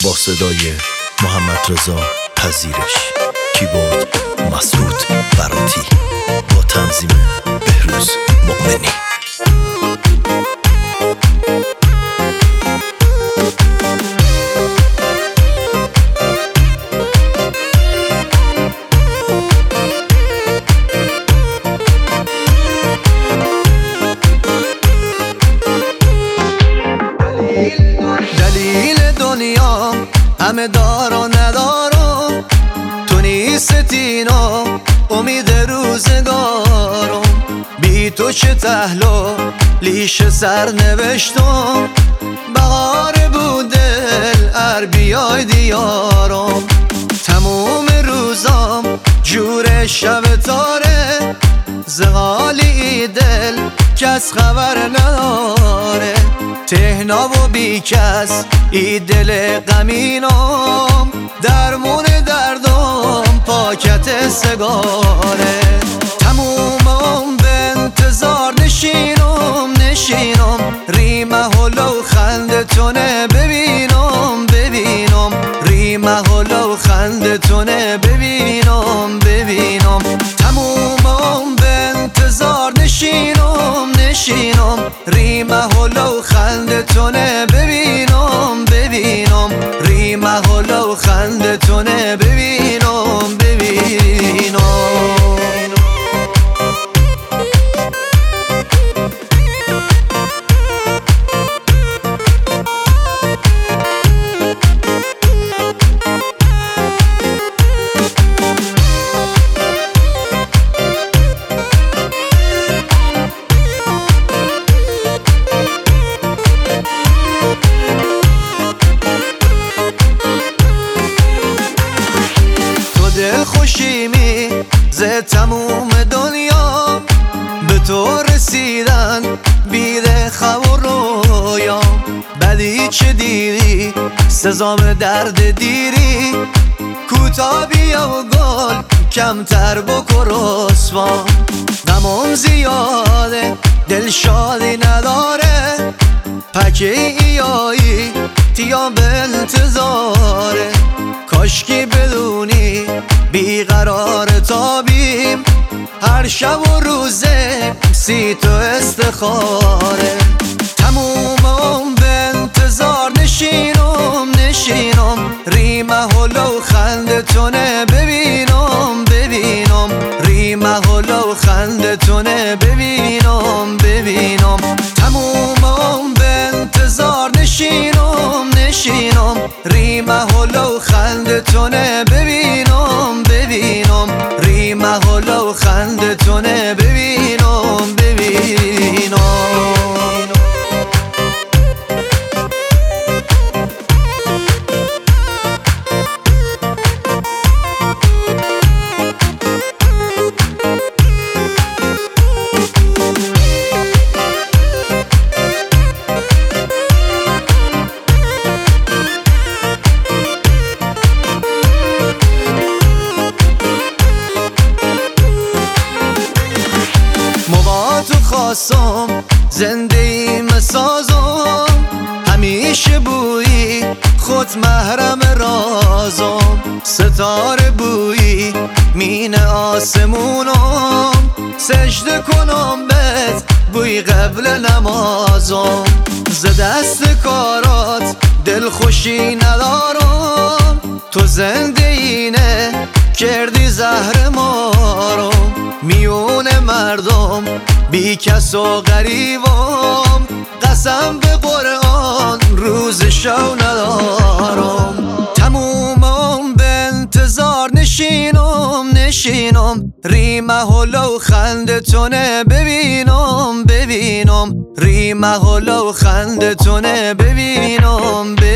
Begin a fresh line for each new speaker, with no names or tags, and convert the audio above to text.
با صدای محمد رضا پذیرش، کیبورد مسعود براتی، با تنظیم بهروز مؤمنی.
دلیل دنیا همه دار و ندارم، تو نیستینا امید روزگارم. بی تو چه تهلا لیش سر نوشتم، بهار بود دل ار بیای دیارم. تموم روزام جور شب تاره، زغالی دل کس خبر نداره. تهنا و بی کس ای دل غمینم، درمون دردم پاکت سگاره. تمومم به انتظار نشینم ریمه هلو خندتونه ببینم ریمه هلو خندتونه ببینم تمومم به انتظار نشینم ریمه هلو خندتونه ببینم ریمه هلو خندتونه ببینم دل خوشیمی ز تموم دنیا، به تو رسیدن بیده خواب و رویام. بدی چه دیری سزام درد دیری، کوتا بیا و گل کمتر بکن رسوام. غمم زیاده دل شادی نداره، پکه ایایی تیا به انتظاره. کاشکی بدونی بیقرار تابیم، هر شب و روزه سی تو استخاره. تمومم به انتظار نشینم ریمه هلو خندتونه ببینم ریمه هلو خندتونه ببینم تمومم به انتظار نشینم ریمه هلو خندتونه ببینم ریمه هلو خندتونه ببینم تو خواستم زنده ایم سازم، همیشه بویی خود محرم رازم. ستاره بویی مین آسمونم، سجده کنم بهت بوی قبل نمازم. ز دست کارات دل خوشی ندارم، تو زنده اینه کردی زهر مارم. میون مردم بی کس و غریبم، قسم به قرآن روز شو ندارم. تمومم به انتظار نشینم ریمه هلو خندتونه ببینم ریمه هلو خندتونه ببینم